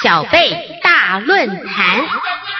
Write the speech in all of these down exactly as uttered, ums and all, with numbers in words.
小贝大论坛。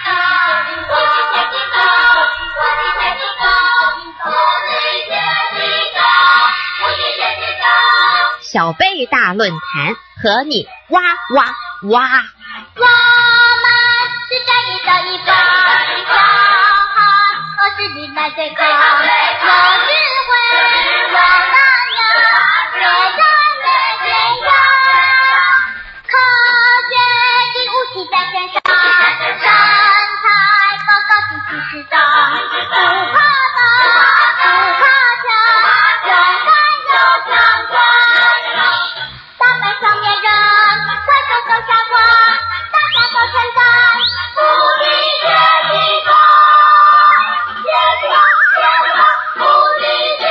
小贝大论坛和你哇哇哇！ 我们是这一个一个小孩，我是你们最高，有智慧，有能量，越战越坚强。科学的武器在身上，身材高高举起翅膀，不怕高，不怕强，勇敢又强壮。大麦上面人，快走走下坡，大家都称赞，不敌越地高，越强越强，不敌越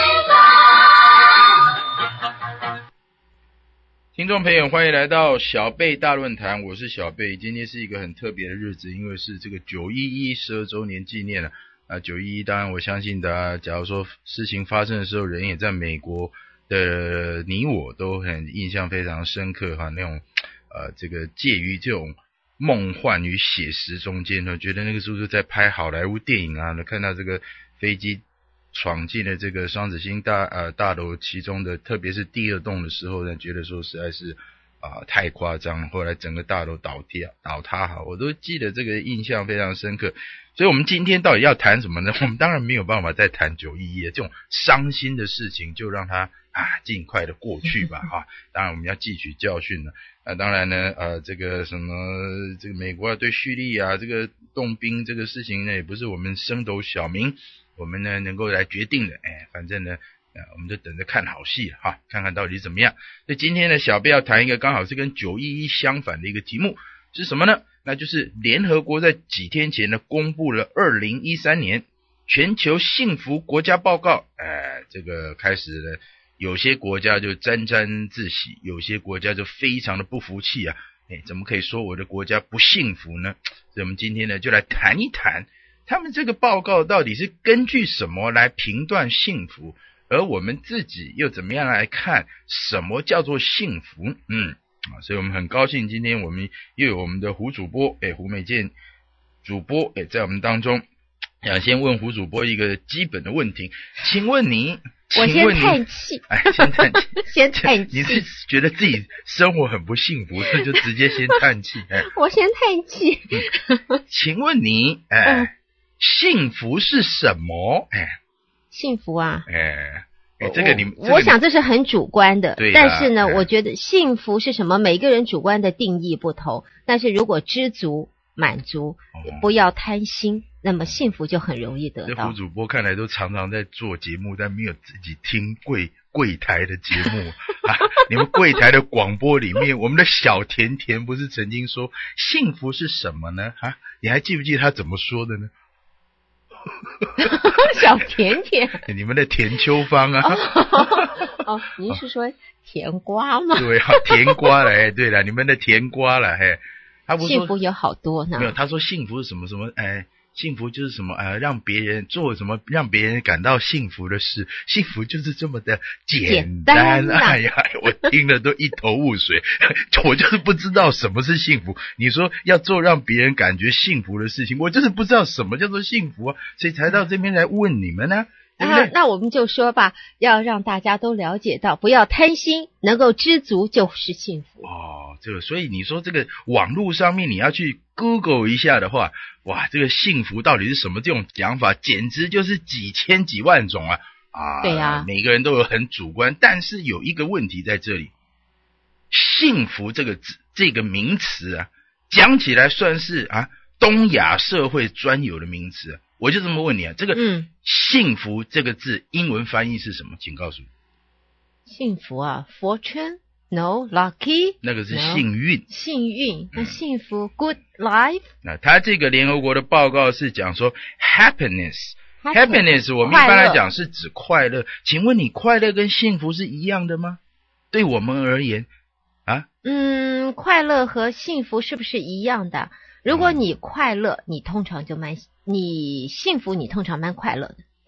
地高。 听众朋友，欢迎来到小贝大论坛，我是小贝。今天是一个很特别的日子，因为是这个九一一十二周年纪念了啊。九一一当然我相信大家，假如说事情发生的时候，人也在美国的你我都很印象非常深刻哈，那种呃这个介于这种梦幻与写实中间呢，觉得那个时候就在拍好莱坞电影啊，看到这个飞机闯进了这个双子星大呃大楼其中的，特别是第二栋的时候呢，觉得说实在是啊、呃、太夸张，后来整个大楼倒塌倒塌哈，我都记得这个印象非常深刻。所以我们今天到底要谈什么呢？我们当然没有办法再谈九一一这种伤心的事情，就让它啊尽快的过去吧哈。当然我们要汲取教训了。啊，当然呢，呃，这个什么，这个美国要对叙利亚这个动兵这个事情呢，也不是我们升斗小民，我们呢能够来决定的。哎，反正呢，呃，我们就等着看好戏哈，看看到底怎么样。所以今天呢，小贝要谈一个刚好是跟九一一相反的一个题目，是什么呢？那就是联合国在几天前呢公布了二零一三年全球幸福国家报告。哎，这个开始了。有些国家就沾沾自喜，有些国家就非常的不服气啊！哎，怎么可以说我的国家不幸福呢？所以我们今天呢就来谈一谈，他们这个报告到底是根据什么来评断幸福，而我们自己又怎么样来看什么叫做幸福？嗯，所以我们很高兴今天我们又有我们的胡主播，哎，胡美健主播，哎，在我们当中。想先问胡主播一个基本的问题，请问你我先叹气， 哎，先叹气， 先叹气。 你是觉得自己生活很不幸福，所以就直接先叹气？哎， 我先叹气。 嗯、请问你，哎、嗯，幸福是什么？哎， 幸福啊， 哎。哎，这个你， 我, 这个、我想这是很主观的， 对， 但是呢、 哎， 我觉得幸福是什么，每个人主观的定义不同。但是如果知足、满足，哦、不要贪心。那么幸福就很容易得到。 这胡主播看来都常常在做节目，但没有自己听柜柜台的节目啊。你们柜台的广播里面，我们的小甜甜不是曾经说幸福是什么呢？啊，你还记不记得他怎么说的呢？ 小甜甜， 你们的田秋芳啊。 哦，哦您是说甜瓜吗？ 对啊，甜瓜了，哎，对了，你们的甜瓜了，嘿，他不是说幸福有好多呢。 没有，他说幸福是什么什么，哎。幸福就是什么呃，让别人做什么让别人感到幸福的事，幸福就是这么的简单。 简单哎呀，我听了都一头雾水，我就是不知道什么是幸福。你说要做让别人感觉幸福的事情，我就是不知道什么叫做幸福啊，所以才到这边来问你们呢、啊。对不对？ 啊、那我们就说吧，要让大家都了解到，不要贪心，能够知足就是幸福。 哦，这个，所以你说这个网络上面你要去 Google 一下的话，哇，这个幸福到底是什么？这种讲法简直就是几千几万种啊！啊， 对啊， 每个人都有很主观，但是有一个问题在这里，幸福这个字这个名词啊，讲起来算是啊东亚社会专有的名词、啊。我就这么问你啊，这个嗯， 幸福这个字英文翻译是什么？请告诉我。 幸福啊 ，fortune no lucky， 那个是幸运， no, 幸运。那幸福、嗯、good life。 那他这个联合国的报告是讲说 happiness，happiness， 我们一般来讲是指快乐。请问你快乐跟幸福是一样的吗？对我们而言啊， 嗯，快乐和幸福是不是一样的？如果你快乐，你通常就蛮你幸福，你通常蛮快乐的。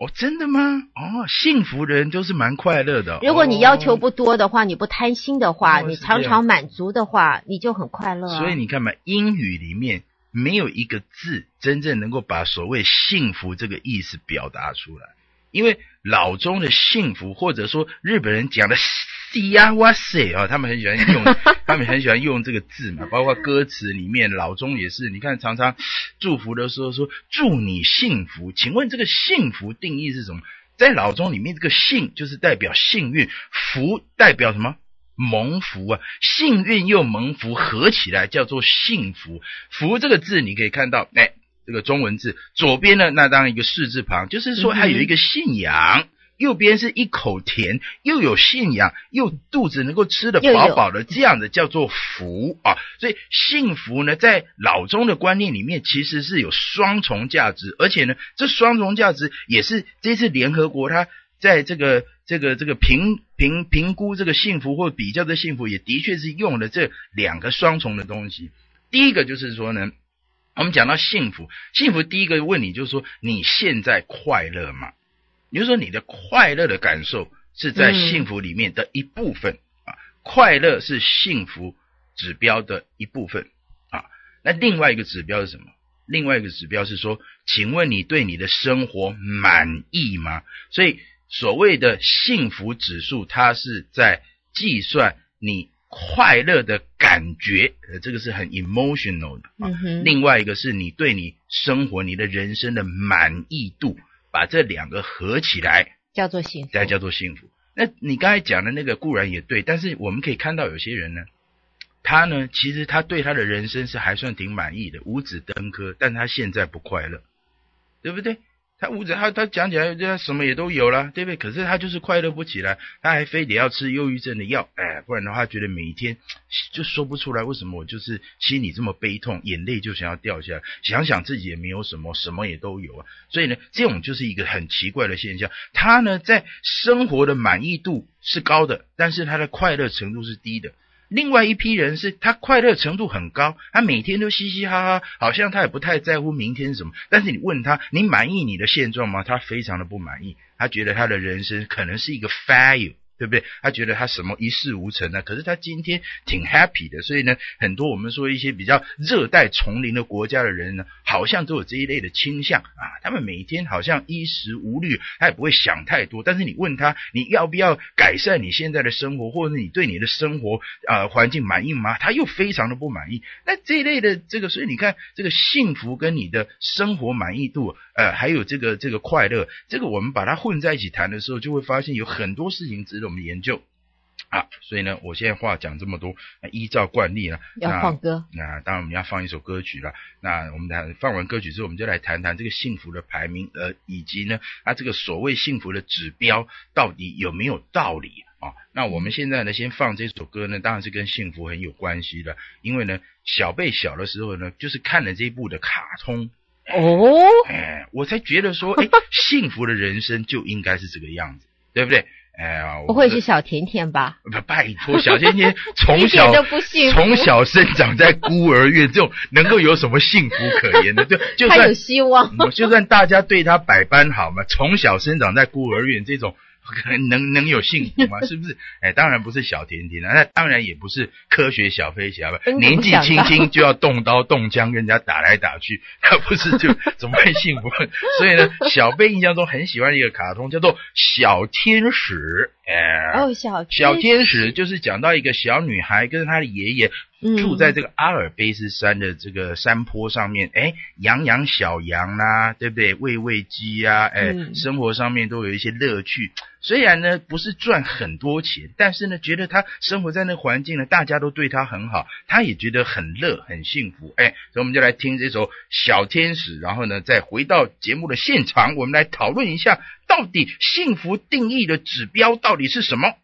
哦，真的吗？哦，幸福的人都是蛮快乐的。 如果你要求不多的话，哦、你不贪心的话， 哦、 你常常满足的话，你就很快乐、啊。 所以你看嘛，英语里面没有一个字真正能够把所谓幸福这个意思表达出来，因为老中的幸福，或者说日本人讲的西呀哇塞啊，他们很喜欢用，他们很喜欢用这个字嘛，包括歌词里面，老中也是，你看常常祝福的时候说祝你幸福，请问这个幸福定义是什么？在老中里面，这个幸就是代表幸运，福代表什么？蒙福啊，幸运又蒙福合起来叫做幸福。福这个字你可以看到，哎，这个中文字左边呢，那当然一个士字旁，就是说还有一个信仰。嗯，右边是一口甜，又有信仰，又肚子能够吃得饱饱的，这样的叫做福啊。所以幸福呢，在老中的观念里面，其实是有双重价值，而且呢，这双重价值也是这次联合国它在这个这个这个评评评估这个幸福或比较的幸福，也的确是用了这两个双重的东西。第一个就是说呢，我们讲到幸福，幸福第一个问你就是说，你现在快乐吗？也就是说，你的快乐的感受是在幸福里面的一部分、嗯、啊，快乐是幸福指标的一部分啊。那另外一个指标是什么？另外一个指标是说，请问你对你的生活满意吗？所以所谓的幸福指数，它是在计算你快乐的感觉，呃，这个是很 emotional 的、啊嗯、另外一个是你对你生活、你的人生的满意度。把这两个合起来叫做幸福， 再叫做幸福。那你刚才讲的那个固然也对，但是我们可以看到有些人呢，他呢其实他对他的人生是还算挺满意的，五子登科，但他现在不快乐，对不对？他五子他他讲起来他什么也都有了，对不对？可是他就是快乐不起来，他还非得要吃忧郁症的药，哎，不然的话觉得每一天就说不出来为什么我就是心里这么悲痛，眼泪就想要掉下来，想想自己也没有什么，什么也都有啊。所以呢，这种就是一个很奇怪的现象。他呢在生活的满意度是高的，但是他的快乐程度是低的。另外一批人是他快乐程度很高，他每天都嘻嘻哈哈，好像他也不太在乎明天是什么，但是你问他你满意你的现状吗？他非常的不满意，他觉得他的人生可能是一个 fail， 对不对？他觉得他什么一事无成呢？可是他今天挺 happy 的。所以呢，很多我们说一些比较热带丛林的国家的人呢，好像都有这一类的倾向啊。他们每天好像衣食无虑，他也不会想太多。但是你问他你要不要改善你现在的生活，或者是你对你的生活呃环境满意吗？他又非常的不满意。那这一类的这个，所以你看这个幸福跟你的生活满意度呃还有这个这个快乐，这个我们把它混在一起谈的时候，就会发现有很多事情值得我们研究啊。所以呢，我现在话讲这么多，依照惯例呢， 要放歌， 那, 那当然我们要放一首歌曲了。那我们谈放完歌曲之后，我们就来谈谈这个幸福的排名，呃，以及呢，它这个所谓幸福的指标到底有没有道理啊？那我们现在呢，先放这首歌呢，当然是跟幸福很有关系的，因为呢，小贝小的时候呢，就是看了这一部的卡通。 哦， 哎，我才觉得说，哎，幸福的人生就应该是这个样子，对不对？哎呀， 不会是小甜甜吧？ 不，拜托，小甜甜从小从小生长在孤儿院，这种能够有什么幸福可言的？就就算他有希望， 就算大家对他百般好嘛，从小生长在孤儿院这种。能能有幸福吗？是不是？哎，当然不是小甜甜啊，那当然也不是科学小飞侠吧？年纪轻轻就要动刀动枪跟人家打来打去，那不是就怎么会幸福？所以呢，小贝印象中很喜欢一个卡通叫做小天使。哎， 哦，小小天使就是讲到一个小女孩跟她的爷爷住在这个阿尔卑斯山的这个山坡上面，哎，养养小羊啦、啊，对不对？喂喂鸡啊，哎、嗯，生活上面都有一些乐趣。虽然呢不是赚很多钱，但是呢觉得他生活在那环境呢，大家都对他很好，他也觉得很乐很幸福。哎，所以我们就来听这首小天使，然后呢再回到节目的现场，我们来讨论一下到底幸福定义的指标到底是什么。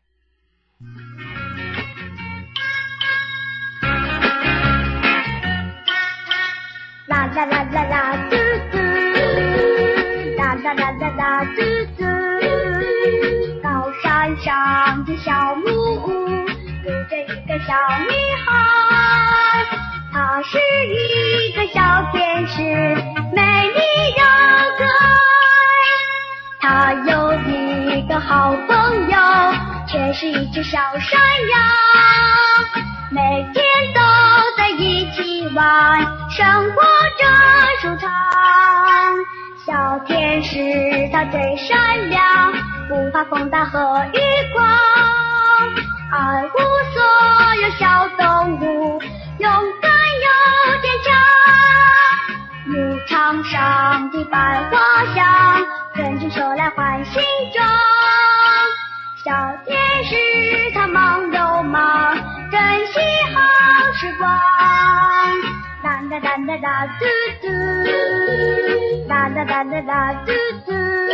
啦啦啦啦啦嘟嘟，啦啦啦啦啦嘟嘟，高山上的小木屋住着一个小女孩，她是一个小天使，美丽又可爱。 他有一个好朋友，却是一只小山羊，每天都在一起玩，生活着舒畅。小天使他最善良，不怕风大和雨狂，爱护所有小动物，勇敢又坚强。牧场上的百花香，春去秋来换新装。小天使他忙又忙，珍惜好时光。哒哒哒哒哒嘟嘟，哒哒哒哒哒嘟嘟。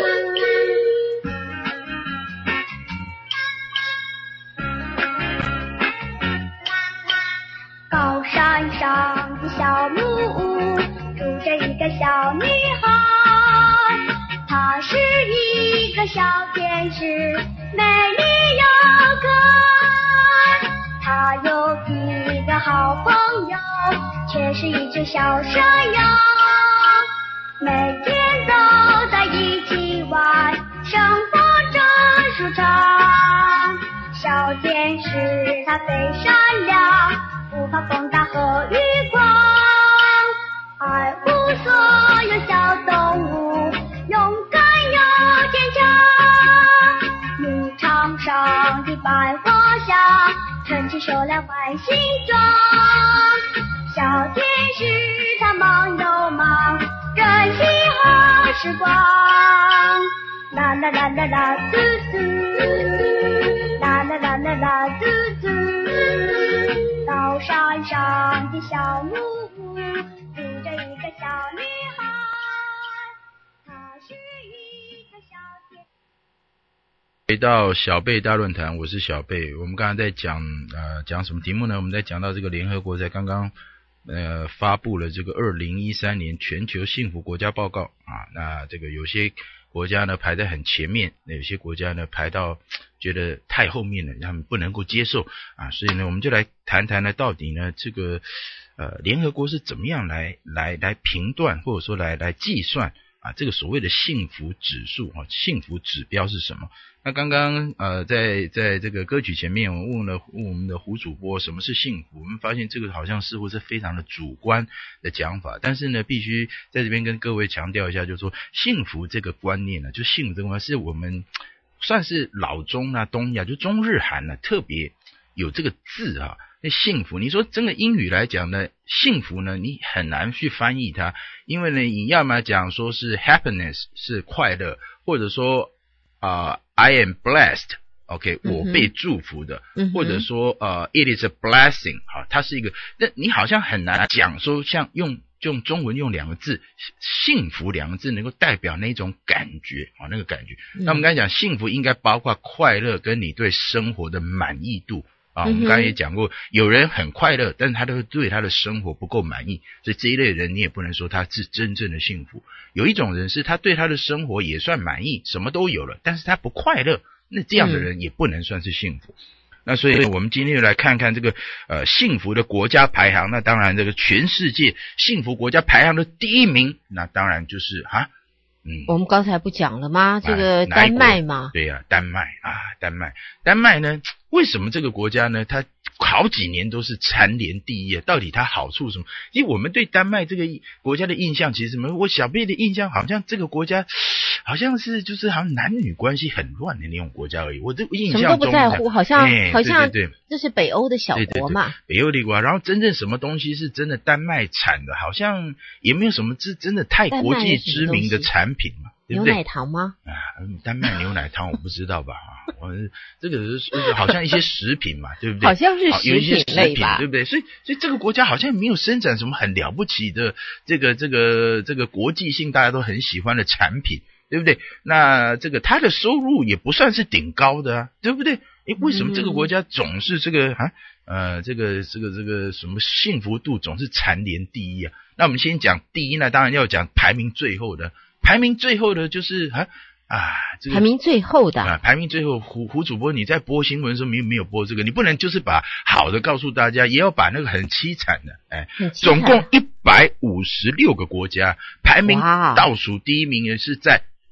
高山上的小木屋，住着一个小女孩，她是一个小天使，美丽又可爱。她有一个好朋友，却是一只小山羊，每天都在一起玩，生活着舒畅。小天使它最善良，不怕风大和雨狂，爱护所有小动物，勇敢又坚强。牧场上的百花香，春去秋来换新装。小天使他忙又忙，珍惜好时光。啦啦啦啦啦嘟嘟，啦啦啦啦啦嘟嘟。高山上的小木屋，住着一个小女孩，她是一个小天。 回到小贝大论坛，我是小贝。我们刚刚在讲呃讲什么题目呢？我们在讲到这个联合国在刚刚呃发布了这个二零一三年全球幸福国家报告啊。那这个有些国家呢排在很前面，那有些国家呢排到觉得太后面了，他们不能够接受啊。所以呢，我们就来谈谈呢，到底呢这个呃联合国是怎么样来来来评断，或者说来来计算啊这个所谓的幸福指数啊，幸福指标是什么？那刚刚呃在在这个歌曲前面，我问了问我们的胡主播什么是幸福，我们发现这个好像似乎是非常的主观的讲法，但是呢必须在这边跟各位强调一下，就是说幸福这个观念呢，就幸福这个观念是我们算是老中啊东亚就中日韩呢特别有这个字啊。那幸福你说真的英语来讲呢，幸福呢你很难去翻译它，因为呢你要么讲说是 happiness 是快乐，或者说啊、uh, I am blessed OK 我被祝福的、嗯、或者说呃、uh, it is a blessing 好，它是一个，那你好像很难讲说像用用中文用两个字幸福两个字能够代表那种感觉啊，那个感觉、嗯、那我们刚才讲幸福应该包括快乐跟你对生活的满意度啊，我们刚才也讲过，有人很快乐，但是他都对他的生活不够满意，所以这一类人你也不能说他是真正的幸福。有一种人是他对他的生活也算满意，什么都有了，但是他不快乐，那这样的人也不能算是幸福。嗯、那所以我们今天就来看看这个呃幸福的国家排行。那当然这个全世界幸福国家排行的第一名，那当然就是啊嗯， 我们刚才不讲了吗？这个丹麦嘛， 对呀、啊，丹麦啊，丹麦，丹麦呢，为什么这个国家呢，它好几年都是蝉联第一啊？到底它好处什么？因为我们对丹麦这个国家的印象，其实什么？我小辈的印象好像这个国家好像是就是好像男女关系很乱的那种国家而已。我这印象中什么都不在乎，好像、 哎、 好像对对对， 这是北欧的小国嘛， 对对对，北欧的国家。然后真正什么东西是真的丹麦产的，好像也没有什么真真的太国际知名的产品嘛。对不对？ 牛奶糖吗？ 啊，丹麦牛奶糖我不知道吧？我这个是好像一些食品嘛，对不对？ 好像是食品类吧， 对不对？所以，所以这个国家好像没有生产什么很了不起的这个这个这个国际性大家都很喜欢的产品，对不对？那这个它的收入也不算是顶高的啊，对不对？诶，为什么这个国家总是这个啊呃这个这个这个什么幸福度总是蝉联第一啊？那我们先讲第一呢，当然要讲排名最后的。排名最后的就是啊啊，这个排名最后的啊，排名最后胡胡主播你在播新闻的时候没有没有播这个，你不能就是把好的告诉大家，也要把那个很凄惨的，哎，总共一百五十六个国家，排名倒数第一名的是在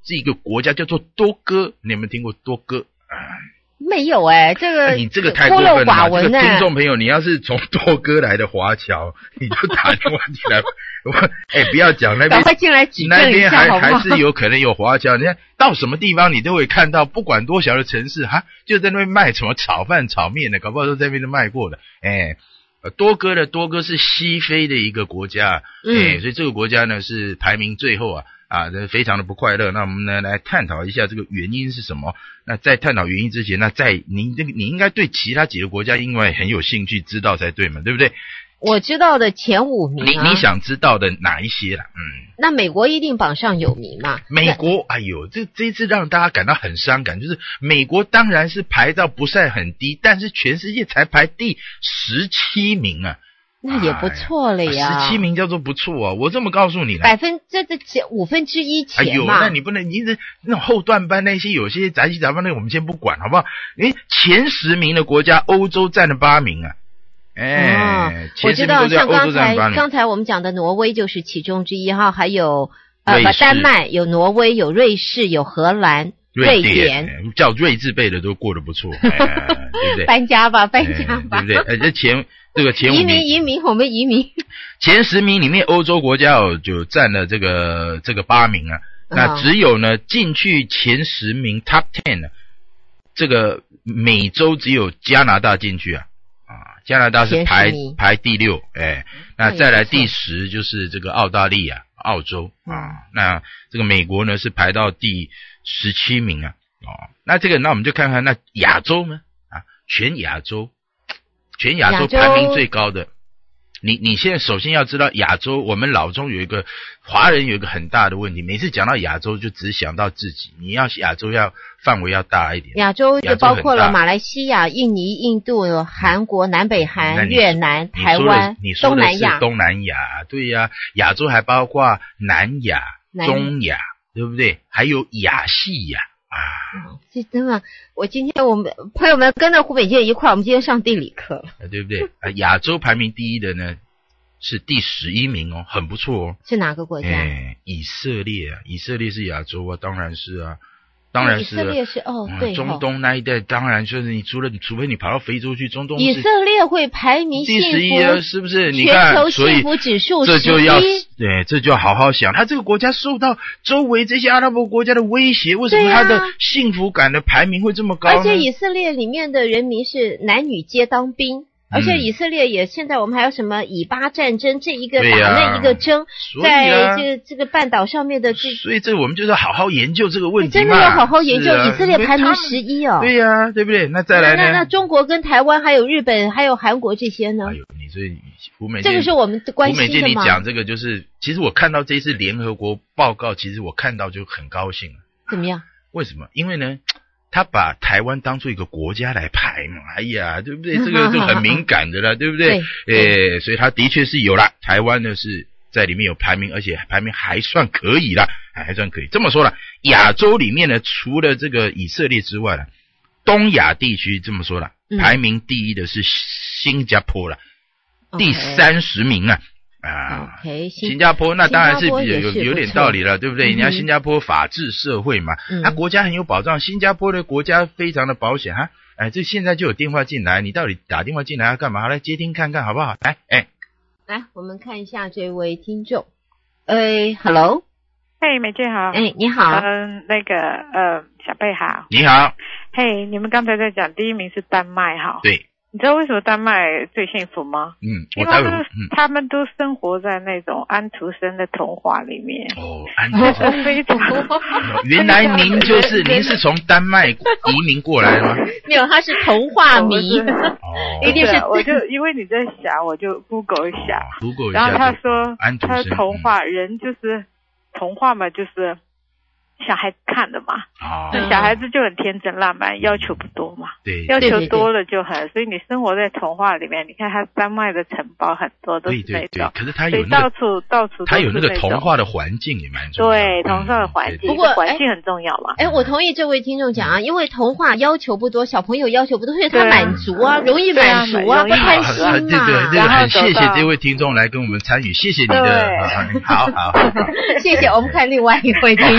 是一个国家叫做多哥，你有没有听过多哥？ 没有哎、欸，这个、 哎、你这个太过分了嘛！这个听众朋友，你要是从多哥来的华侨，你就打电话进来。我哎、欸，不要讲那边， 赶快进来指正一下好不好？ 那边还还是有可能有华侨。你看到什么地方，你都会看到，不管多小的城市，哈，就在那边卖什么炒饭、炒面的，搞不好都在那边都卖过的。哎、欸，多哥的多哥是西非的一个国家，嗯、欸，所以这个国家呢是排名最后啊。啊，这非常的不快乐。那我们呢来探讨一下这个原因是什么？那在探讨原因之前，那在您这个你应该对其他几个国家因为很有兴趣知道才对嘛，对不对？ 我知道的前五名、啊， 你你想知道的哪一些啦？嗯， 那美国一定榜上有名嘛？ 美国，哎呦，这这一次让大家感到很伤感，就是美国当然是排到不算很低，但是全世界才排第十七名啊。 那也不错了呀， 十七名叫做不错啊！我这么告诉你了， 百分这这五分之一前嘛。 哎呦，那你不能，你这那种后段班那些有些杂七杂八那个我们先不管好不好？诶，前十名的国家，欧洲占了八名啊！哎、 哦， 前十名国家欧洲占了八名。 刚才我们讲的挪威就是其中之一哈，还有呃丹麦、有挪威、有瑞士、有荷兰。 瑞典叫瑞字辈的都过得不错，哎、对不对？ 搬家吧，搬家吧， 哎、对不对？哎，这前这个前五名， 移民移民，我们移民。 前十名里面，欧洲国家哦就占了这个这个八名啊。嗯、那只有呢进去前十名 Top Ten 呢，这个美洲只有加拿大进去啊啊，加拿大是排排第六，哎，那再来第十就是这个澳大利亚。澳洲啊、嗯，那这个美国呢是排到第十七名啊，哦，那这个那我们就看看那亚洲呢啊，全亚洲，全亚洲排名最高的，你你现在首先要知道亚洲，我们脑中有一个华人有一个很大的问题，每次讲到亚洲就只想到自己，你要亚洲要范围要大一点， 亚洲就包括了马来西亚、印尼、印度、韩国、南北韩、越南、台湾、东南亚。 东南亚，对呀、啊，亚洲还包括南亚、中亚，对不对？还有亚细亚啊。 这真的，我今天我们朋友们跟着胡北健一块，我们今天上地理课了， 对不对？啊，亚洲排名第一的呢是第十一名哦，很不错哦。 是哪个国家？ 哎，以色列啊，以色列是亚洲啊，当然是啊。当然是、啊， 以色列是哦，对哦， 中东那一带当然就是你除了你，除非你跑到非洲去，中东以色列会排名第十一啊，是不是？你看，全球幸福指数这就要对，这就要好好想，他这个国家受到周围这些阿拉伯国家的威胁，为什么他的幸福感的排名会这么高呢？ 而且以色列里面的人民是男女皆当兵。而且以色列也现在我们还有什么以巴战争这一个打那一个争，在这个这个半岛上面的这， 所以这我们就是好好研究这个问题嘛， 真的要好好研究。以色列排名十一哦， 对呀、啊，对不对？那再来呢？ 那那中国跟台湾还有日本还有韩国这些呢？ 哎呦，你所以胡美这个是我们关心的吗？ 胡美健，你讲这个就是，其实我看到这次联合国报告，其实我看到就很高兴了。 怎么样？ 为什么？因为呢？他把台湾当作一个国家来排嘛，哎呀，对不对？这个就很敏感的了，对不对？诶，所以他的确是有了，台湾呢是在里面有排名，而且排名还算可以啦，还算可以。这么说了，亚洲里面呢，除了这个以色列之外了，东亚地区这么说了，排名第一的是新加坡了，嗯、第三十名啊。啊， okay, 新加坡那当然是有有有点道理了，对不对？人家、嗯、新加坡法治社会嘛，他、嗯、国家很有保障，新加坡的国家非常的保险哈。哎，这现在就有电话进来，你到底打电话进来要干嘛？来接听看看好不好？来，哎， 来，我们看一下这位听众，哎 ，Hello， 嘿，美健好， 哎，你好， 嗯，那个呃，小贝好， 你好， 嘿，你们刚才在讲第一名是丹麦哈， 对。 你知道为什么丹麦最幸福吗？ 嗯， 因为他们、嗯、他们都生活在那种安徒生的童话里面。 哦，安徒生非常。 原来您就是您是从丹麦移民过来的吗？ 没有，他是童话迷。 哦， 一定是。 我就因为你在想，我就 Google 一下。 哦、Google 一下。 然后他说， 安徒生他童话、嗯、人就是童话嘛，就是小孩子看的嘛。 哦。 那小孩子就很天真烂漫，要求不多嘛。 对。 要求多了就很，所以你生活在童话里面，你看他丹麦的城堡很多都是那种。 对对对。可是他有那个。到处到处都是他有那个童话的环境也蛮重要。 对，童话的环境。 不过环境很重要嘛。 哎，我同意这位听众讲啊，因为童话要求不多，小朋友要求不多，所以他满足啊，容易满足啊，不贪心嘛。 对对，这个很谢谢这位听众来跟我们参与，谢谢你的。好好好。 谢谢，我们看另外一位听众的。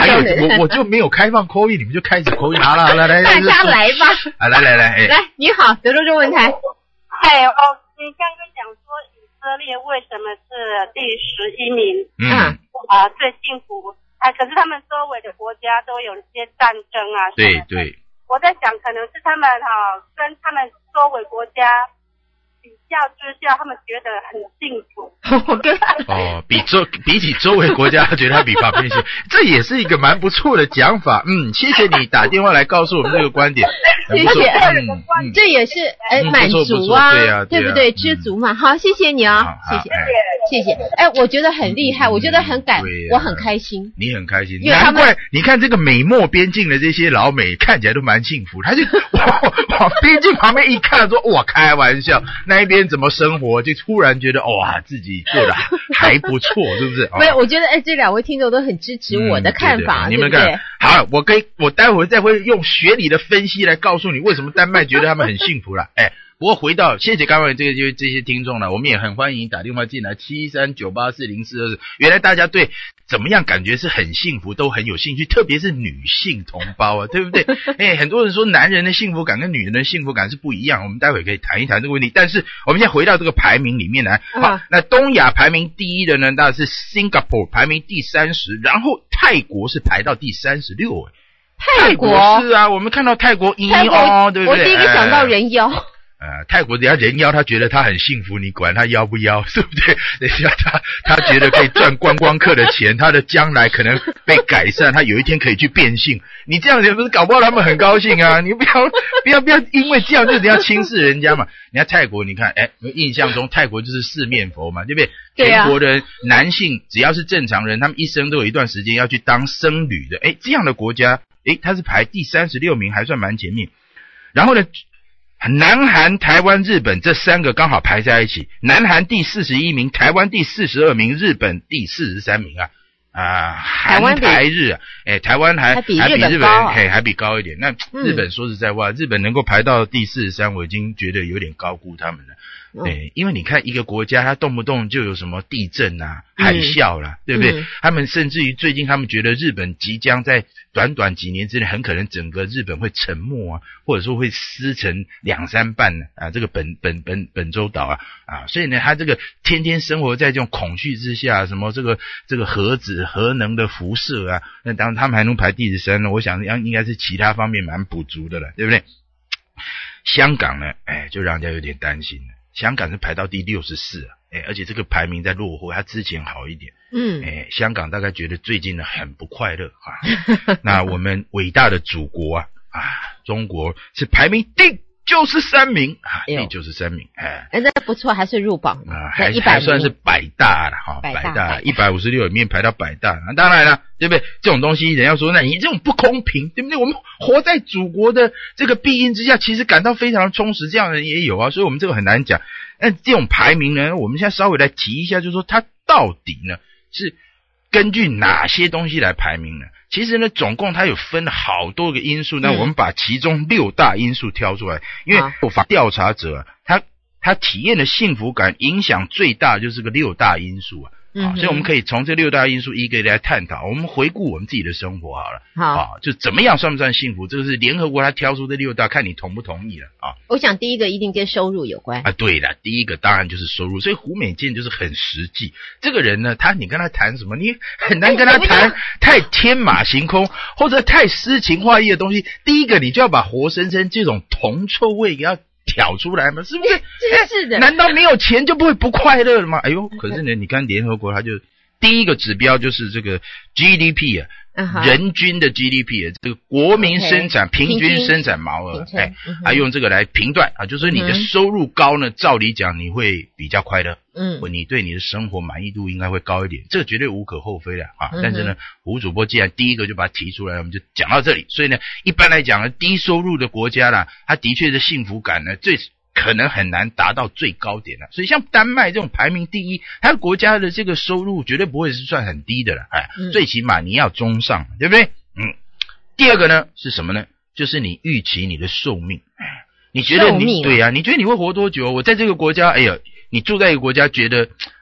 我我就没有开放 call in， 你们就开始 call in。好了好了，来大家来吧。 啊，来来来，哎， 来，你好，德州中文台。 哎，哦，你刚刚讲说以色列为什么是第十一名？ 嗯。 啊，最幸福啊，可是他们周围的国家都有一些战争啊。 对对。 我在想，可能是他们哈、啊、跟他们周围国家比较之下，他们觉得很幸福。 哦，比周比起周围国家，他觉得他比旁边幸福，这也是一个蛮不错的讲法。嗯，谢谢你打电话来告诉我们这个观点， 谢谢。嗯，这也是呃满足啊， 对啊， 对不对？知足嘛。好，谢谢你啊，谢谢。谢谢，哎，我觉得很厉害，我觉得很感，我很开心。 你很开心，难怪你看这个美墨边境的这些老美看起来都蛮幸福，他就往边境旁边一看，说哇，开玩笑，那一边怎么生活，就突然觉得哇，自己过得还不错，是不是？ 没有，我觉得哎，这两位听众都很支持我的看法， 你们看，好，我跟我待会再会用学理的分析来告诉你为什么丹麦觉得他们很幸福了，哎。不过回到，谢谢刚刚这个就这些听众呢，我们也很欢迎打电话进来七三九八四零四二四。原来大家对怎么样感觉是很幸福都很有兴趣，特别是女性同胞啊，对不对？哎，很多人说男人的幸福感跟女人的幸福感是不一样，我们待会可以谈一谈这个问题。但是我们现在回到这个排名里面来，好，那东亚排名第一的呢，那是 Singapore 排名第三十，然后泰国是排到第三十六。哎， 泰国是啊，我们看到泰国一哦，对不对？ 我第一个想到人妖。 呃，泰国人家人妖，他觉得他很幸福，你管他妖不妖，对不对？等一下他他觉得可以赚观光客的钱，他的将来可能被改善，他有一天可以去变性。你这样子不是搞不好他们很高兴啊？你不要不要不要因为这样就你要轻视人家嘛？你看泰国，你看，哎，印象中泰国就是四面佛嘛，对不对？ 对啊。 全国的男性只要是正常人，他们一生都有一段时间要去当僧侣的。哎，这样的国家，哎，他是排第三十六名，还算蛮前面。然后呢？南韩、台湾、日本这三个刚好排在一起，南韩第四十一名，台湾第四十二名，日本第四十三名啊啊，韩台日啊，哎，台湾还还比日本高、啊， 哎，还比高一点。那日本说实在话，嗯、日本能够排到第四十三，我已经觉得有点高估他们了。对，因为你看一个国家，它动不动就有什么地震啊、海啸啦，嗯、对不对？嗯、他们甚至于最近，他们觉得日本即将在短短几年之内，很可能整个日本会沉没啊，或者说会撕成两三半呢啊！这个本本本本州岛啊啊，所以呢，他这个天天生活在这种恐惧之下，什么这个这个核子核能的辐射啊，那当然他们还能排第十三呢，我想应该是其他方面蛮补足的了，对不对？香港呢，哎，就让人家有点担心了。香港是排到第六十四啊，哎，而且这个排名在落后，它之前好一点。嗯，哎，香港大概觉得最近呢很不快乐啊。那我们伟大的祖国啊，啊，中国是排名第九十三名啊，第九十三名，哎， 哎，那不错，还是入榜啊，还还算是百大了哈，百大一百五十六里面排到百大。那当然了，对不对？这种东西人家说，那你这种不公平，对不对？我们活在祖国的这个庇荫之下，其实感到非常充实，这样的人也有啊，所以我们这个很难讲。那这种排名呢，我们现在稍微来提一下，就是说它到底呢是根据哪些东西来排名呢？其实呢，总共它有分好多个因素，那我们把其中六大因素挑出来，因为有调查者他他体验的幸福感影响最大就是个六大因素啊。嗯、所以我们可以从这六大因素一个一个来探讨。我们回顾我们自己的生活好了，好，啊、就怎么样算不算幸福？这个是联合国他挑出这六大，看你同不同意了啊。 我想第一个一定跟收入有关啊，对了，第一个当然就是收入。所以胡美健就是很实际，这个人呢，他你跟他谈什么，你很难跟他谈太天马行空或者太诗情画意的东西。第一个你就要把活生生这种铜臭味给他挑出来嘛，是不是？ 真是的。 难道没有钱就不会不快乐了吗？哎呦，可是呢，你看联合国，它就第一个指标就是这个 G D P 啊， uh-huh. 人均的 G D P 啊，这个国民生产、okay. 平均生产毛额，哎，还、嗯、用这个来评断啊，就是你的收入高呢，嗯、照理讲你会比较快乐，嗯，你对你的生活满意度应该会高一点，这个绝对无可厚非的啊。嗯、但是呢，胡主播既然第一个就把它提出来，我们就讲到这里。所以呢，一般来讲呢，低收入的国家啦，它的确是幸福感呢最可能很难达到最高点了。所以像丹麦这种排名第一，它的国家的这个收入绝对不会是算很低的了，哎，嗯、最起码你要中上，对不对？嗯。第二个呢是什么呢？就是你预期你的寿命，你觉得你对啊，你觉得你会活多久？我在这个国家，哎呀，你住在一个国家，觉得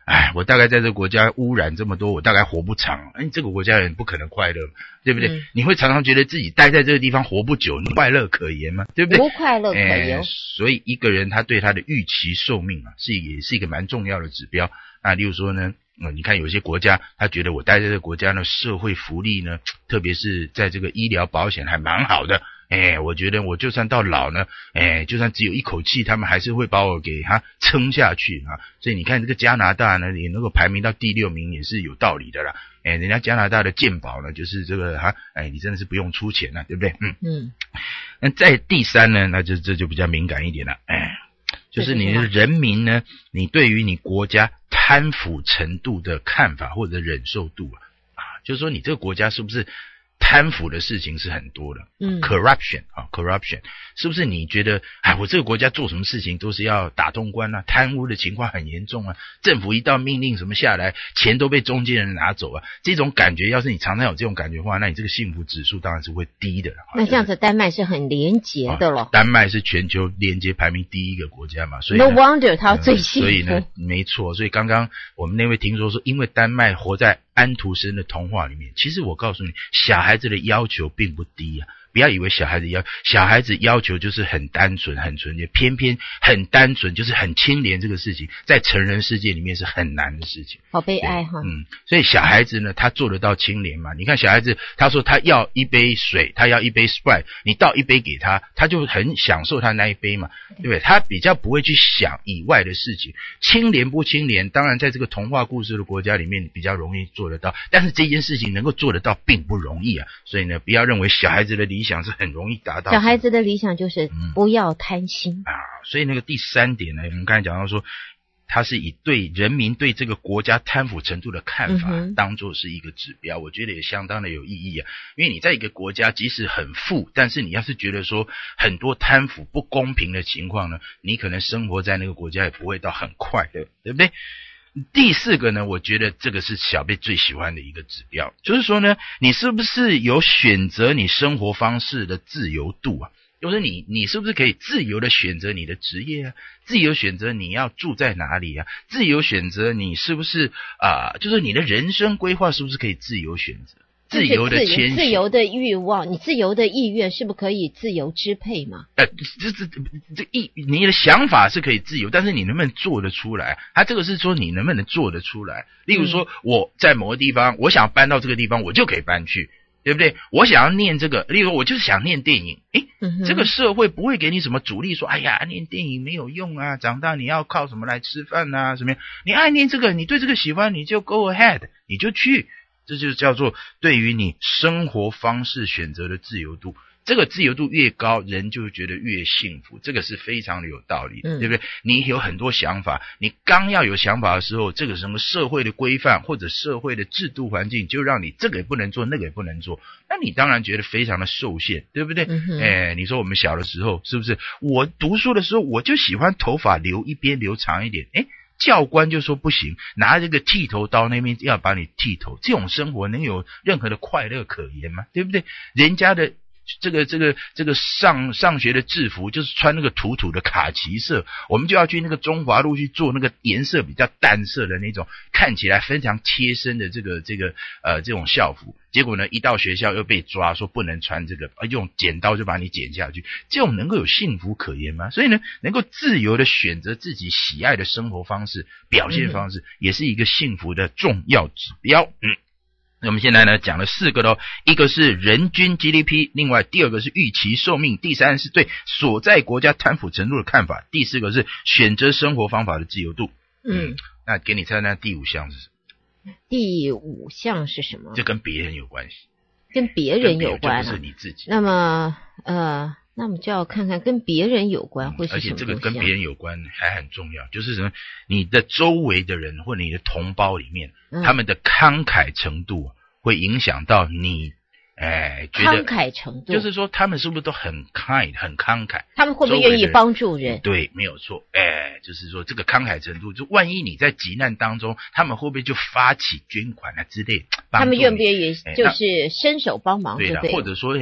哎，我大概在这个国家污染这么多，我大概活不长，哎，这个国家人不可能快乐，对不对？嗯、你会常常觉得自己待在这个地方活不久，你快乐可言吗？对不对？ 不快乐可言。 哎、所以一个人他对他的预期寿命啊，是也是一个蛮重要的指标。那例如说呢，嗯，你看有些国家，他觉得我待在这个国家呢，社会福利呢，特别是在这个医疗保险还蛮好的。哎，我觉得我就算到老呢，哎，就算只有一口气，他们还是会把我给哈撑下去啊。所以你看这个加拿大呢，也能够排名到第六名，也是有道理的啦。哎，人家加拿大的健保呢，就是这个哈，哎，你真的是不用出钱了，对不对？嗯嗯。那在第三呢，那就这就比较敏感一点了，哎，就是你的人民呢，你对于你国家贪腐程度的看法或者忍受度啊，啊，就是说你这个国家是不是？贪腐的事情是很多的，嗯 ，corruption 啊 ，corruption 是不是你觉得，哎，我这个国家做什么事情都是要打通关啊，贪污的情况很严重啊，政府一道命令什么下来，钱都被中间人拿走啊，这种感觉，要是你常常有这种感觉的话，那你这个幸福指数当然是会低的。 那这样子，丹麦是很连结的了、啊。 丹麦是全球连结排名第一个国家嘛，所以 no wonder 它最幸福、 呃。所以呢，没错，所以刚刚我们那位听说说，因为丹麦活在安徒生的童话里面，其实我告诉你，小孩子的要求并不低啊！不要以为小孩子要小孩子要求就是很单纯、很纯洁，偏偏很单纯就是很清廉这个事情，在成人世界里面是很难的事情。 好悲哀哈！ 嗯，所以小孩子呢，他做得到清廉嘛？你看小孩子，他说他要一杯水，他要一杯 Sprite， 你倒一杯给他，他就很享受他那一杯嘛，对不对？他比较不会去想以外的事情。清廉不清廉，当然在这个童话故事的国家里面比较容易做得到，但是这件事情能够做得到并不容易啊。所以呢，不要认为小孩子的理想是很容易达到的。 小孩子的理想就是不要贪心、 嗯、啊。所以那个第三点呢，我们刚才讲到说，他是以对人民对这个国家贪腐程度的看法当作是一个指标、嗯、我觉得也相当的有意义啊。因为你在一个国家即使很富，但是你要是觉得说很多贪腐不公平的情况呢，你可能生活在那个国家也不会到很快乐，对不对？第四个呢，我觉得这个是小贝最喜欢的一个指标，就是说呢，你是不是有选择你生活方式的自由度啊？就是你你是不是可以自由的选择你的职业啊，自由选择你要住在哪里啊，自由选择你是不是啊、呃，就是你的人生规划是不是可以自由选择？自由的迁徙， 自由的欲望，你自由的意愿是不是可以自由支配嘛？ 呃，这这这意，你的想法是可以自由，但是你能不能做得出来？他这个是说你能不能做得出来？例如说，我在某个地方，我想搬到这个地方，我就可以搬去，对不对？我想要念这个，例如我就是想念电影，诶、嗯、这个社会不会给你什么阻力说，哎呀，念电影没有用啊，长大你要靠什么来吃饭啊？什么样？你爱念这个，你对这个喜欢，你就 go ahead， 你就去。这就叫做对于你生活方式选择的自由度，这个自由度越高，人就觉得越幸福，这个是非常的有道理的、嗯、对不对？你有很多想法，你刚要有想法的时候，这个什么社会的规范或者社会的制度环境就让你这个也不能做，那个也不能做，那你当然觉得非常的受限，对不对？嗯、哎，你说我们小的时候是不是？我读书的时候我就喜欢头发留一边留长一点，哎，教官就说不行，拿这个剃头刀那边要把你剃头，这种生活能有任何的快乐可言吗？对不对？人家的这个这个这个上上学的制服就是穿那个土土的卡其色，我们就要去那个中华路去做那个颜色比较淡色的那种看起来非常贴身的这个这个呃这种校服，结果呢一到学校又被抓说不能穿这个，用剪刀就把你剪下去，这种能够有幸福可言吗？所以呢，能够自由的选择自己喜爱的生活方式表现方式、嗯、也是一个幸福的重要指标。嗯，那我们现在呢讲了四个咯，一个是人均 G D P， 另外第二个是预期寿命，第三是对所在国家贪腐程度的看法，第四个是选择生活方法的自由度。嗯，嗯那给你猜猜第五项是什么？ 第五项是什么？ 这跟别人有关系， 跟别人有关、啊， 就不是你自己。 那么呃，那么就要看看跟别人有关会是什么、啊嗯、而且这个跟别人有关还很重要，就是什么？你的周围的人或你的同胞里面、嗯，他们的慷慨程度会影响到你。哎，觉得慷慨程度， 就是说他们是不是都很 kind 很慷慨？ 他们会不会愿意帮助人？ 对，没有错。哎，就是说这个慷慨程度，就万一你在急难当中，他们会不会就发起捐款啊之类？ 他们愿不愿意就是伸手帮忙就对了？ 对的，或者说，哎，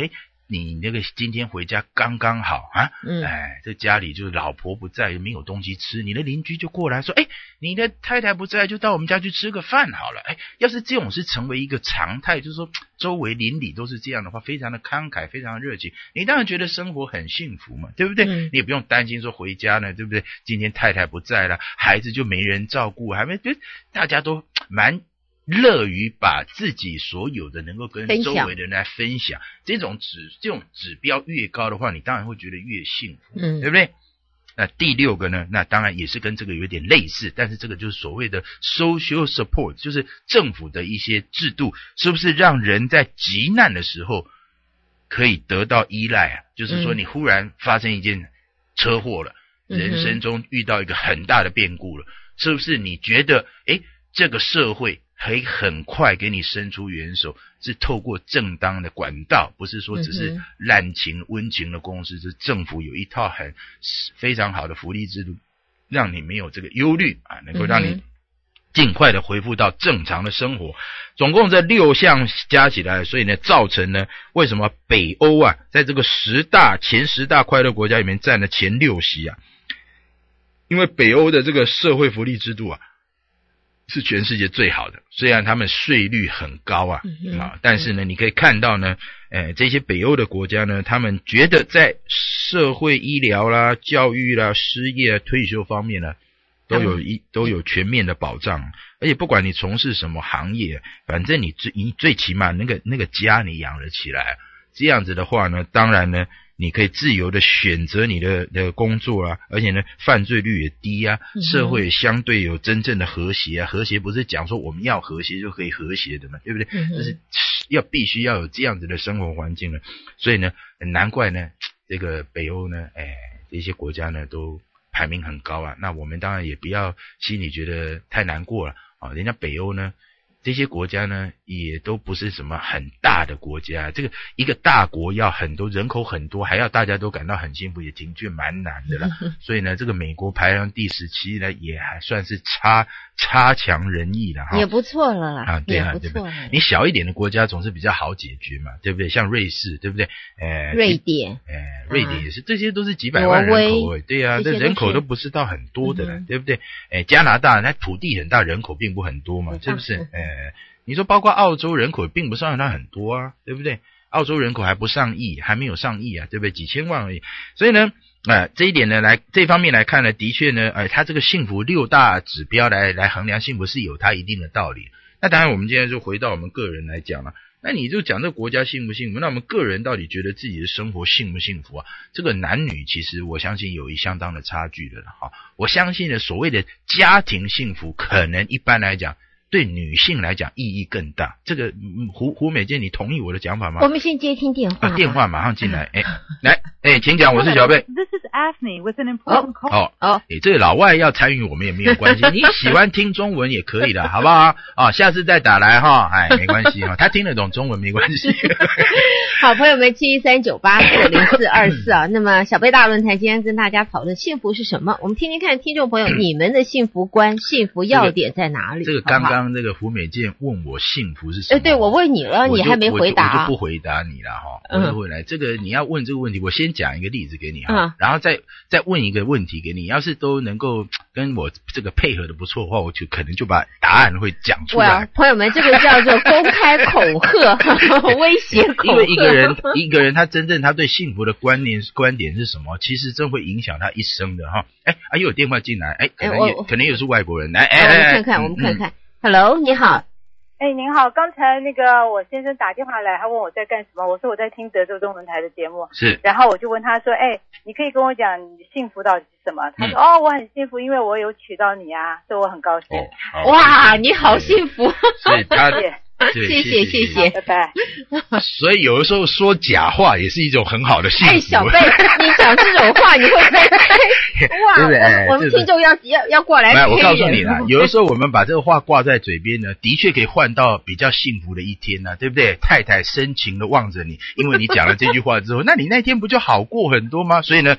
你那个今天回家刚刚好啊， 嗯， 哎，这家里就是老婆不在，没有东西吃，你的邻居就过来说，哎，你的太太不在，就到我们家去吃个饭好了。哎，要是这种是成为一个常态，就是说周围邻里都是这样的话，非常的慷慨，非常的热情，你当然觉得生活很幸福嘛，对不对？嗯，你也不用担心说回家呢，对不对？今天太太不在了，孩子就没人照顾，还没，大家都蛮乐于把自己所有的能够跟周围的人来分享，这种指这种指标越高的话，你当然会觉得越幸福，嗯，对不对？那第六个呢，那当然也是跟这个有点类似，但是这个就是所谓的 social support， 就是政府的一些制度，是不是让人在急难的时候可以得到依赖啊？就是说你忽然发生一件车祸了，嗯，人生中遇到一个很大的变故了，是不是你觉得诶这个社会可以很快给你伸出援手，是透过正当的管道，不是说只是滥情温情的公司，是政府有一套很非常好的福利制度，让你没有这个忧虑啊，能够让你尽快的恢复到正常的生活。总共这六项加起来，所以呢，造成呢，为什么北欧啊，在这个十大前十大快乐国家里面占了前六席啊？因为北欧的这个社会福利制度啊，是全世界最好的，虽然他们税率很高啊，嗯、啊，但是呢，你可以看到呢，呃，这些北欧的国家呢，他们觉得在社会医疗啦、教育啦、失业、退休方面呢，都有一都有全面的保障，而且不管你从事什么行业，反正你最你最起码那个那个家你养了起来，这样子的话呢，当然呢，你可以自由的选择你的的工作啊，而且呢，犯罪率也低啊，社会相对有真正的和谐啊。和谐不是讲说我们要和谐就可以和谐的嘛，对不对？就是要必须要有这样子的生活环境了。所以呢，难怪呢，这个北欧呢，哎，这些国家呢都排名很高啊。那我们当然也不要心里觉得太难过了啊。人家北欧呢，这些国家呢也都不是什么很大的国家，这个一个大国要很多人口很多，还要大家都感到很幸福，也的确蛮难的啦。所以呢，这个美国排行第十七呢，也还算是差差强人意了哈， 也不错了啦。 啊，对啊，对不对？你小一点的国家总是比较好解决嘛，对不对？像瑞士，对不对？呃， 瑞典， 呃，瑞典也是，这些都是几百万人口诶，对啊，这人口都不是到很多的了，嗯、对不对？诶，加拿大那土地很大，人口并不很多嘛，是不是？诶。你说包括澳洲人口并不算它很多啊，对不对？澳洲人口还不上亿，还没有上亿啊，对不对？几千万而已。所以呢，呃，这一点呢，来这方面来看呢，的确呢，呃，它这个幸福六大指标来来衡量幸福是有它一定的道理。那当然，我们今天就回到我们个人来讲了。那你就讲这个国家幸不幸福？那我们个人到底觉得自己的生活幸不幸福啊？这个男女其实我相信有一相当的差距的了哈。我相信呢，所谓的家庭幸福，可能一般来讲，对女性来讲意义更大，这个胡胡美健，你同意我的讲法吗？ 我们先接听电话、啊， 电话马上进来，哎，来，哎，请讲，我是小贝。 This is Afni with an important call. 哦哦，哎，这个老外要参与我们也没有关系，你喜欢听中文也可以的，好不好？啊，下次再打来哈，哎，没关系哈，他听得懂中文没关系。 好，朋友们，七一三九八四零四二四啊，那么小贝大论坛今天跟大家讨论幸福是什么？我们听听看，听众朋友，你们的幸福观、幸福要点在哪里？ 这个刚刚。刚那个胡美健问我幸福是什么？ 对，我问你了，你还没回答、啊， 我 就, 我就不回答你了哈。我就回来、嗯、这个你要问这个问题，我先讲一个例子给你哈、嗯，然后再再问一个问题给你。要是都能够跟我这个配合的不错的话，我就可能就把答案会讲出来。 朋友们，这个叫做公开恐吓、威胁恐吓。 因为一个人一个人他真正他对幸福的观念观点是什么，其实真会影响他一生的哈。哎，啊又有电话进来，哎，可能也可能也是外国人来，哎， 我们看看，我们看看。Hello， 你好。 哎，您好，刚才那个我先生打电话来，他问我在干什么，我说我在听德州中文台的节目， 是， 然后我就问他说，哎，你可以跟我讲你幸福到底是什么？他说、嗯、哦，我很幸福，因为我有娶到你啊，所以我很高兴。 哦、 哇，你好幸福。 所以他谢谢谢谢， 拜拜。 所以有的时候说假话也是一种很好的幸福。 哎，小贝，你讲这种话你会被哇，对不对？哎、我们听众要要要过来。 我告诉你啦，有的时候我们把这个话挂在嘴边呢，的确可以换到比较幸福的一天呢、啊，对不对？太太深情的望着你，因为你讲了这句话之后，那你那天不就好过很多吗？所以呢。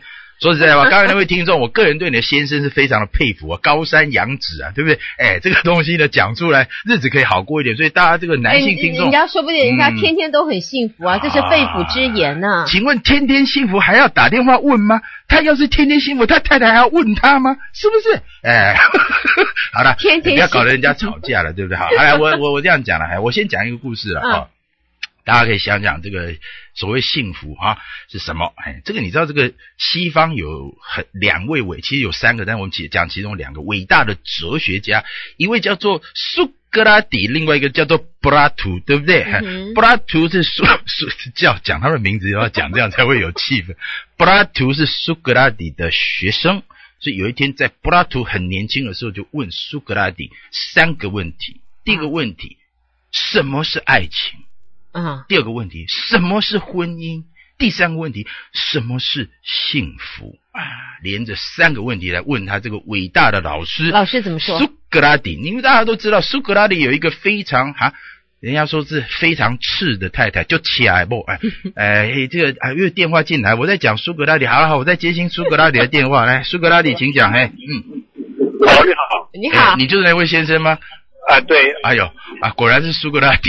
说实在话，刚才那位听众，我个人对你的先生是非常的佩服啊，高山仰止啊，对不对？哎，这个东西呢讲出来，日子可以好过一点，所以大家这个男性听众， 人家说不定人家天天都很幸福啊，嗯、这是肺腑之言呢、啊。 请问天天幸福还要打电话问吗？他要是天天幸福，他太太还要问他吗？是不是？哎，好了， 天天不要搞得人家吵架了，对不对？好，来，我我我这样讲了，我先讲一个故事了啊。嗯大家可以想想这个所谓幸福啊是什么？哎，这个你知道，这个西方有很两位伟，其实有三个，但我们只讲其中两个伟大的哲学家，一位叫做苏格拉底，另外一个叫做柏拉图，对不对？嗯、柏拉图是苏苏叫讲他的名字要讲这样才会有气氛。柏拉图是苏格拉底的学生，所以有一天在柏拉图很年轻的时候就问苏格拉底三个问题。第一个问题，什么是爱情？ 啊， 第二个问题，什么是婚姻？第三个问题，什么是幸福？啊，连着三个问题来问他这个伟大的老师。 老师怎么说？ 苏格拉底，因为大家都知道，苏格拉底有一个非常哈，人家说是非常赤的太太，就起来不哎哎，这个啊，又电话进来，我在讲苏格拉底，好好，我在接听苏格拉底的电话，来，苏格拉底，请讲，哎，嗯， 好，你好， 你好、 哎，你就是那位先生吗？ 啊，对， 哎呦啊，果然是苏格拉底。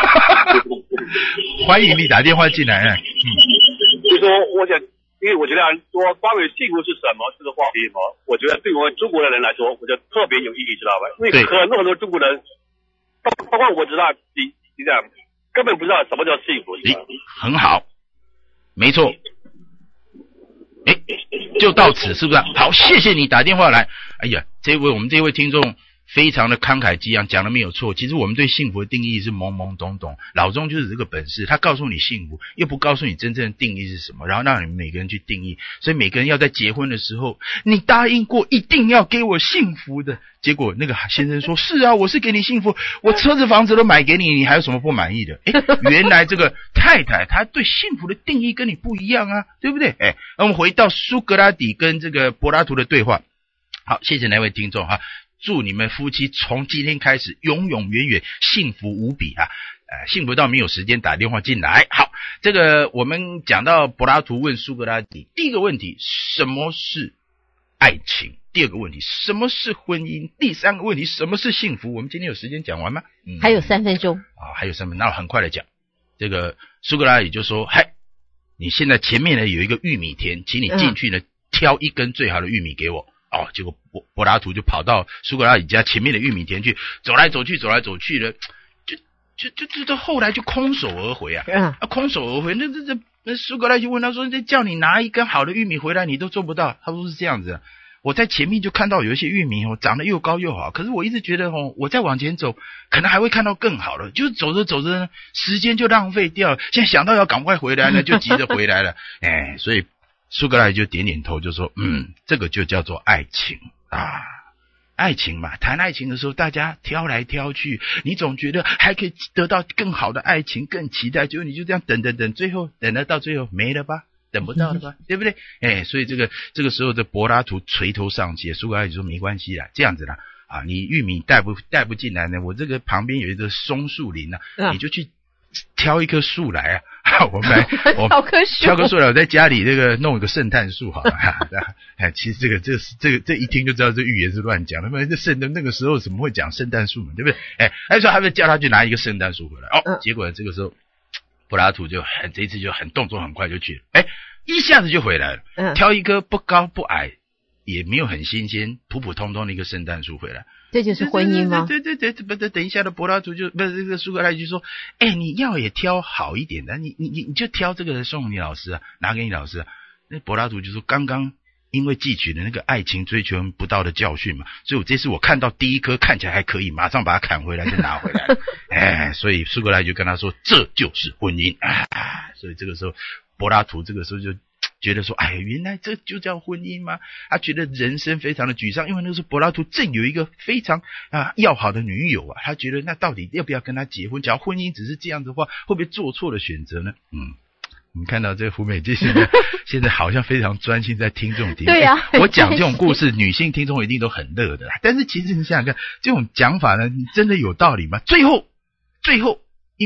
欢迎你打电话进来。嗯， 就说我想，因为我觉得说关于幸福是什么这个话题嘛，我觉得对我们中国的人来说，我觉得特别有意义，知道吧？因为很多很多中国人，包包括我知道，你你这样根本不知道什么叫幸福。 很好，没错。哎，就到此是不是？好，谢谢你打电话来。哎呀，这位我们这位听众非常的慷慨激昂，讲的没有错。其实我们对幸福的定义是懵懵懂懂，老钟就是这个本事，他告诉你幸福，又不告诉你真正的定义是什么，然后让你们每个人去定义。所以每个人要在结婚的时候，你答应过一定要给我幸福的，结果那个先生说是啊，我是给你幸福，我车子房子都买给你，你还有什么不满意的？诶，原来这个太太她对幸福的定义跟你不一样啊，对不对？诶，那我们回到苏格拉底跟这个柏拉图的对话。好，谢谢那位听众哈。祝你们夫妻从今天开始永永远远幸福无比啊！呃，幸福到没有时间打电话进来。好，这个我们讲到柏拉图问苏格拉底，第一个问题，什么是爱情？第二个问题，什么是婚姻？第三个问题，什么是幸福？我们今天有时间讲完吗？ 嗯，还有三分钟啊，还有三分钟，那我很快的讲。这个苏格拉底就说：“嗨，你现在前面呢有一个玉米田，请你进去呢、嗯、挑一根最好的玉米给我。”哦，结果柏柏拉图就跑到苏格拉底家前面的玉米田去，走来走去，走来走去的，就就就就就后来就空手而回啊！嗯、啊，空手而回，那这这那苏格拉底就问他说：“这叫你拿一根好的玉米回来，你都做不到。”他说是这样子。我在前面就看到有一些玉米哦，长得又高又好，可是我一直觉得哦，我再往前走，可能还会看到更好的，就是走着走着呢，时间就浪费掉了。现在想到要赶快回来呢，就急着回来了。哎，所以苏格拉底就点点头，就说：“嗯，这个就叫做爱情啊，爱情嘛，谈爱情的时候，大家挑来挑去，你总觉得还可以得到更好的爱情，更期待，结果你就这样等等等，最后等了到最后没了吧，等不到了吧，对不对？哎，所以这个这个时候的柏拉图垂头丧气，苏格拉底说没关系啦，这样子啦，啊，你玉米带不带不进来呢？我这个旁边有一个松树林啊，嗯、你就去挑一棵树来啊。”我们来，我挑棵树， 挑棵树来，我在家里这个弄一个圣诞树好了。哎，其实这个这这个这一听就知道这预言是乱讲的。那么这圣诞那个时候怎么会讲圣诞树嘛，对不对？哎，他说他们叫他去拿一个圣诞树回来。哦，嗯、结果这个时候柏拉图就很这一次就很动作很快就去了，哎，一下子就回来了。嗯，挑一棵不高不矮，也没有很新鲜，普普通通的一个圣诞树回来。 这就是婚姻吗？ 对对对对，不，等一下的柏拉图就不是这个苏格拉底就说：“哎，你要也挑好一点的，你你你你就挑这个送你老师啊，拿给你老师啊。”那柏拉图就说：“刚刚因为汲取了那个爱情追求不到的教训嘛，所以我这次我看到第一颗看起来还可以，马上把它砍回来就拿回来了。哎，所以苏格拉底就跟他说：这就是婚姻啊！所以这个时候柏拉图这个时候就觉得说，哎，原来这就叫婚姻吗？他觉得人生非常的沮丧，因为那个时候柏拉图正有一个非常啊要好的女友啊，他觉得那到底要不要跟他结婚？假如婚姻只是这样子的话，会不会做错了选择呢？嗯，我们看到这个胡美姐现在现在好像非常专心在听这种题目。 对啊， 我讲这种故事，女性听众一定都很乐的啦。但是其实你想想看，这种讲法呢，真的有道理吗？最后，最后，因为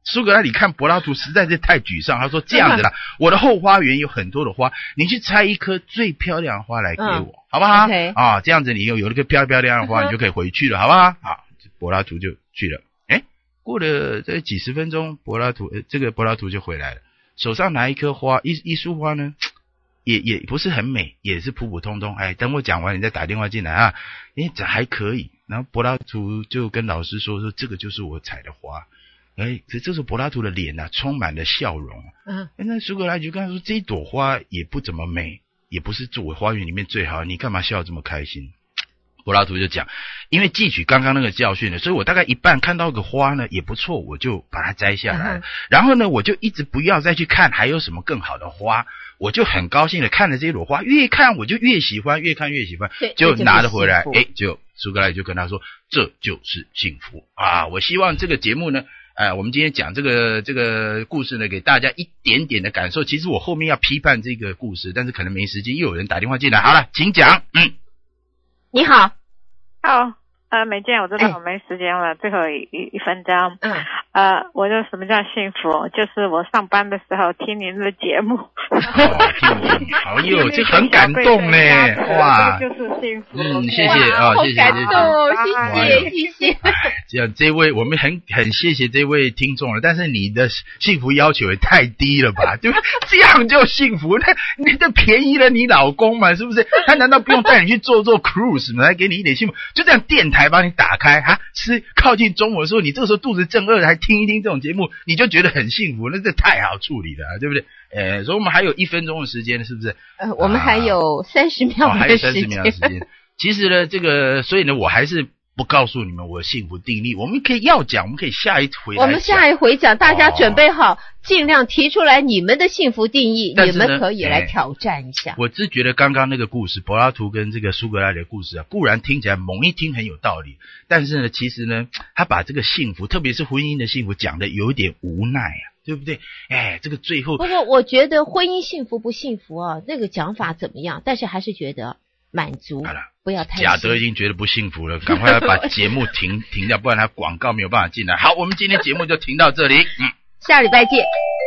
苏格拉底看柏拉图实在是太沮丧，他说这样子啦，我的后花园有很多的花，你去摘一颗最漂亮的花来给我，嗯、好不好？ okay. 啊，这样子你有有一个漂漂亮的花，你就可以回去了，好不好？好，柏拉图就去了。哎，过了这几十分钟，柏拉图呃，这个柏拉图就回来了，手上拿一颗花，一一束花呢，也也不是很美，也是普普通通。哎，等我讲完，你再打电话进来啊。哎，这还可以。然后柏拉图就跟老师说说，这个就是我采的花。哎，这这时候柏拉图的脸啊，充满了笑容。嗯，那苏格拉底就跟他说，这一朵花也不怎么美，也不是作为花园里面最好，你干嘛笑这么开心？柏拉图就讲，因为汲取刚刚那个教训了，所以我大概一半看到个花呢也不错，我就把它摘下来了、嗯、然后呢我就一直不要再去看还有什么更好的花，我就很高兴的看了这朵花，越看我就越喜欢，越看越喜欢，就拿了回来。诶，就苏格拉底就跟他说，这就是幸福啊！我希望这个节目呢呃，我们今天讲这个这个故事呢，给大家一点点的感受。其实我后面要批判这个故事，但是可能没时间，又有人打电话进来。好了，请讲。嗯， 你好。 好，呃，美健，我知道我没时间了，哎、最后一一分钟。嗯，呃，我就什么叫幸福？就是我上班的时候听您的节目。 哦，听你，好哟，这很感动呢，哇， 这就是幸福。 嗯，谢谢啊，谢谢， 感动哦，谢谢，谢谢。 这样，这位我们很很谢谢这位听众了，但是你的幸福要求也太低了吧？对吧？这样就幸福？那你这便宜了你老公嘛？是不是？他难道不用带你去做做 cruise 吗？来给你一点幸福？就这样，电台帮你打开啊，是靠近中午的时候，你这个时候肚子正饿，还听一听这种节目，你就觉得很幸福，那这太好处理了、啊，对不对？呃，所以我们还有一分钟的时间，是不是？ 呃，我们还有三十秒的时间、哦，还有三十秒的时间。其实呢，这个，所以呢，我还是不告诉你们我的幸福定义。我们可以要讲，我们可以下一回来讲。 我们下一回讲，大家准备好，哦、尽量提出来你们的幸福定义，你们可以来挑战一下。 我只觉得刚刚那个故事，柏拉图跟这个苏格拉底的故事啊，固然听起来猛一听很有道理，但是呢，其实呢，他把这个幸福，特别是婚姻的幸福，讲的有点无奈啊。对不对？哎，这个最后， 不过我觉得婚姻幸福不幸福啊，那个讲法怎么样？但是还是觉得满足，好了，不要太。 贾德已经觉得不幸福了，赶快把节目停停掉，不然他广告没有办法进来。好，我们今天节目就停到这里，嗯， 下礼拜见。